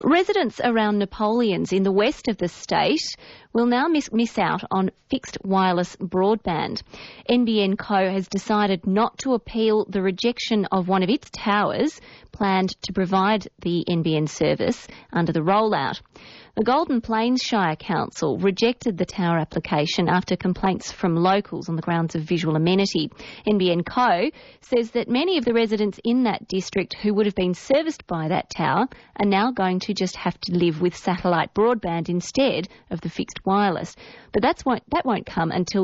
Residents around Napoleons in the west of the state will now miss out on fixed wireless broadband. NBN Co has decided not to appeal the rejection of one of its towers planned to provide the NBN service under the rollout. The Golden Plains Shire Council rejected the tower application after complaints from locals on the grounds of visual amenity. NBN Co says that many of the residents in that district who would have been serviced by that tower are now going to just have to live with satellite broadband instead of the fixed wireless. But that won't come until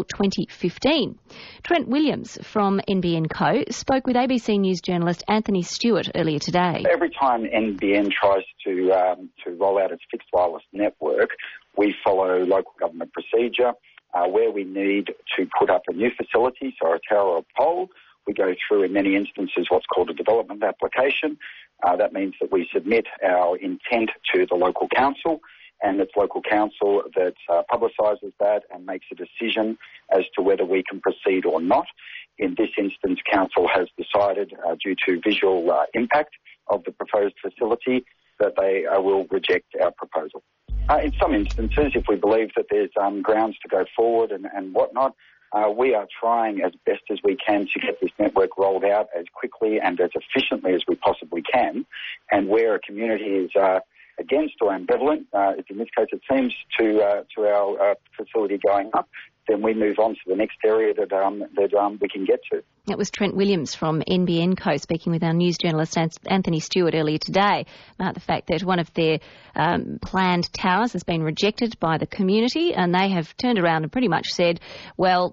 2015. Trent Williams from NBN Co spoke with ABC News journalist Anthony Stewart earlier today. Every time NBN tries to roll out its fixed wireless network, we follow local government procedure. Where we need to put up a new facility, so a tower or a pole, we go through in many instances what's called a development application. That means that we submit our intent to the local council, and it's local council that publicises that and makes a decision as to whether we can proceed or not. In this instance, council has decided, due to visual impact of the proposed facility, that they will reject our proposal. In some instances, if we believe that there's grounds to go forward and whatnot, we are trying as best as we can to get this network rolled out as quickly and as efficiently as we possibly can. And where a community is against or ambivalent, in this case it seems, to our facility going up, then we move on to the next area that we can get to. That was Trent Williams from NBN Co speaking with our news journalist Anthony Stewart earlier today about the fact that one of their planned towers has been rejected by the community, and they have turned around and pretty much said, well,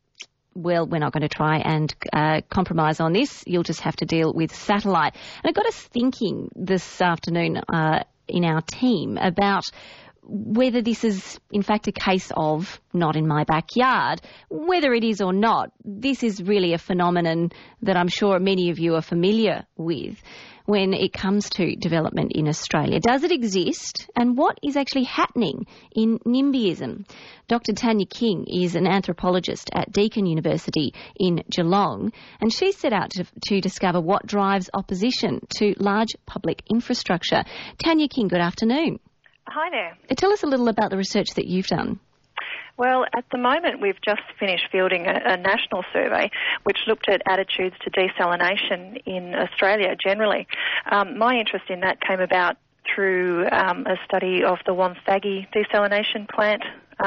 we're not going to try and compromise on this. You'll just have to deal with satellite. And it got us thinking this afternoon in our team about whether this is in fact a case of not in my backyard. Whether it is or not, this is really a phenomenon that I'm sure many of you are familiar with when it comes to development in Australia. Does it exist, and what is actually happening in NIMBYism? Dr. Tanya King is an anthropologist at Deakin University in Geelong, and she set out to discover what drives opposition to large public infrastructure. Tanya King, good afternoon. Hi there. Tell us a little about the research that you've done. Well, at the moment we've just finished fielding a national survey which looked at attitudes to desalination in Australia generally. My interest in that came about through a study of the Wonthaggi desalination plant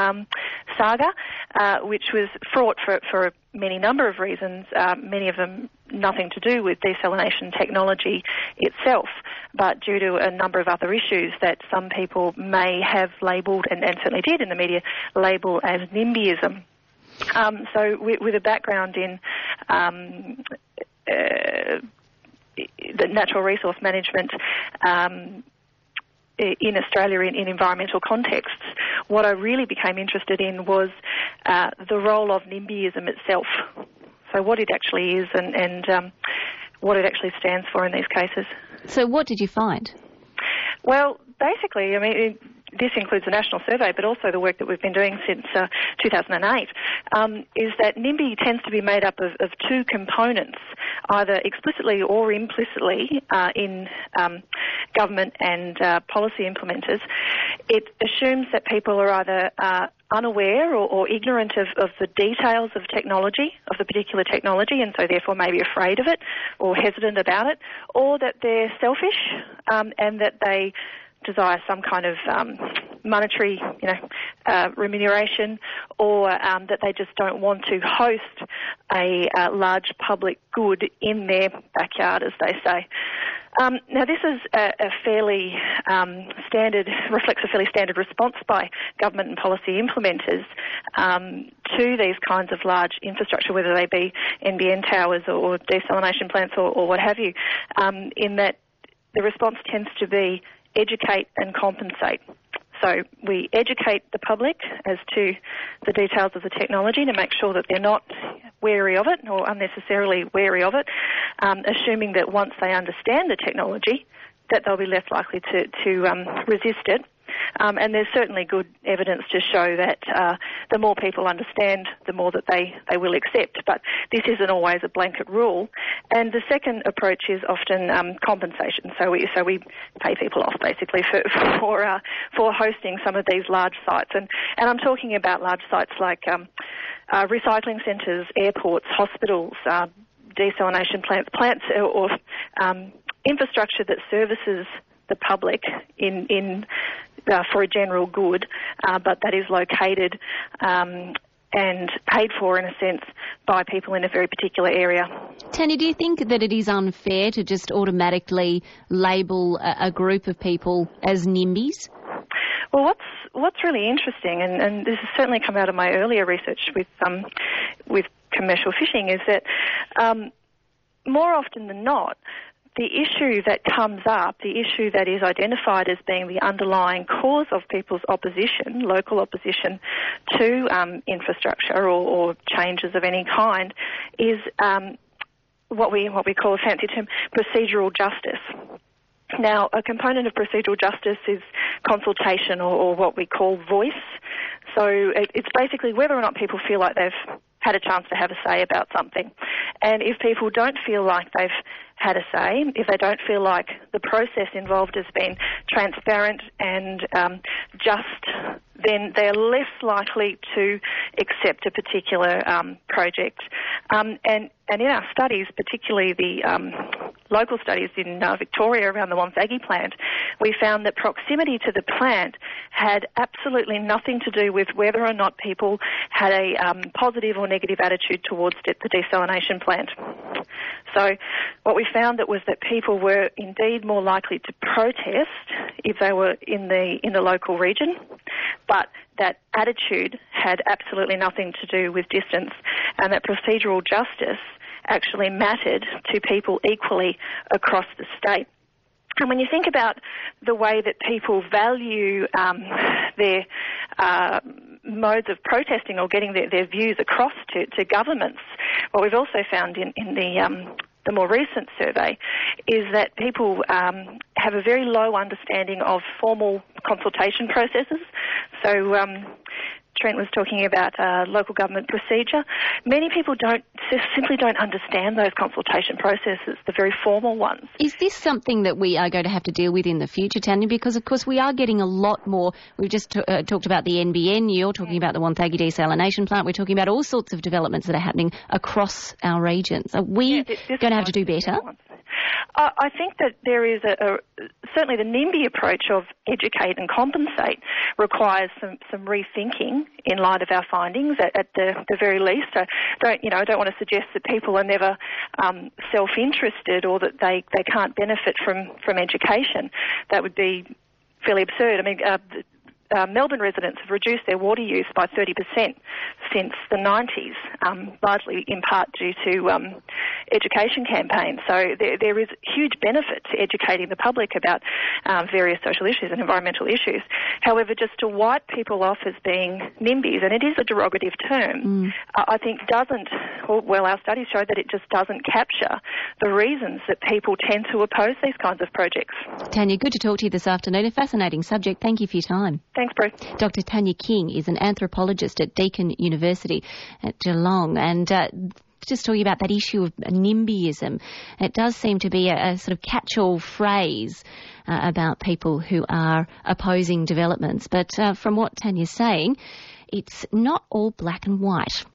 saga, which was fraught for many number of reasons, many of them nothing to do with desalination technology itself, but due to a number of other issues that some people may have labelled, and certainly did in the media, label as NIMBYism. So with a background in the natural resource management in Australia in environmental contexts, what I really became interested in was the role of NIMBYism itself. So what it actually is and what it actually stands for in these cases. So what did you find? Well, basically, I mean, this includes the national survey, but also the work that we've been doing since 2008, is that NIMBY tends to be made up of two components, either explicitly or implicitly in government and policy implementers. It assumes that people are either unaware or ignorant of the details of technology, of the particular technology, and so therefore maybe afraid of it or hesitant about it, or that they're selfish and that they desire some kind of monetary, remuneration, or that they just don't want to host a large public good in their backyard, as they say. Now, this is a fairly reflects a fairly standard response by government and policy implementers to these kinds of large infrastructure, whether they be NBN towers or desalination plants or what have you, in that the response tends to be educate and compensate. So we educate the public as to the details of the technology to make sure that they're not wary of it or unnecessarily wary of it, assuming that once they understand the technology, that they'll be less likely to resist it. And there's certainly good evidence to show that the more people understand, the more that they will accept. But this isn't always a blanket rule. And the second approach is often compensation. So we pay people off basically for hosting some of these large sites. And I'm talking about large sites like recycling centres, airports, hospitals, desalination plants or infrastructure that services the public for a general good, but that is located and paid for, in a sense, by people in a very particular area. Tanya, do you think that it is unfair to just automatically label a group of people as NIMBYs? Well, what's really interesting, and this has certainly come out of my earlier research with commercial fishing, is that more often than not, the issue that comes up, the issue that is identified as being the underlying cause of people's opposition, local opposition to infrastructure or changes of any kind, is what we call a fancy term, procedural justice. Now, a component of procedural justice is consultation or what we call voice. So it's basically whether or not people feel like they've had a chance to have a say about something. And if people don't feel like they've had a say, if they don't feel like the process involved has been transparent and just, then they're less likely to accept a particular project. And in our studies, particularly the local studies in Victoria around the Wonthaggi plant, we found that proximity to the plant had absolutely nothing to do with whether or not people had a positive or negative attitude towards the desalination plant. So what we found was that people were indeed more likely to protest if they were in the local region, but that attitude had absolutely nothing to do with distance, and that procedural justice actually mattered to people equally across the state. And when you think about the way that people value their modes of protesting or getting their views across to governments, what we've also found in the more recent survey is that people have a very low understanding of formal consultation processes. So Trent was talking about local government procedure. Many people simply don't understand those consultation processes, the very formal ones. Is this something that we are going to have to deal with in the future, Tanya? Because, of course, we are getting a lot more. We've just talked about the NBN. You're talking about the Wonthaggi desalination plant. We're talking about all sorts of developments that are happening across our regions. Are we going to have to do better? I think that there is certainly the NIMBY approach of educate and compensate requires some rethinking in light of our findings at the very least. I don't want to suggest that people are never self-interested or that they can't benefit from education. That would be fairly absurd. I mean, Melbourne residents have reduced their water use by 30% since the 90s, largely in part due to education campaigns. So there is huge benefit to educating the public about various social issues and environmental issues. However, just to write people off as being NIMBYs, and it is a derogative term, I think our studies show that it just doesn't capture the reasons that people tend to oppose these kinds of projects. Tanya, good to talk to you this afternoon. A fascinating subject. Thank you for your time. Thanks, Bruce. Dr. Tanya King is an anthropologist at Deakin University at Geelong, and just talking about that issue of NIMBYism. It does seem to be a sort of catch-all phrase about people who are opposing developments, but from what Tanya's saying, it's not all black and white.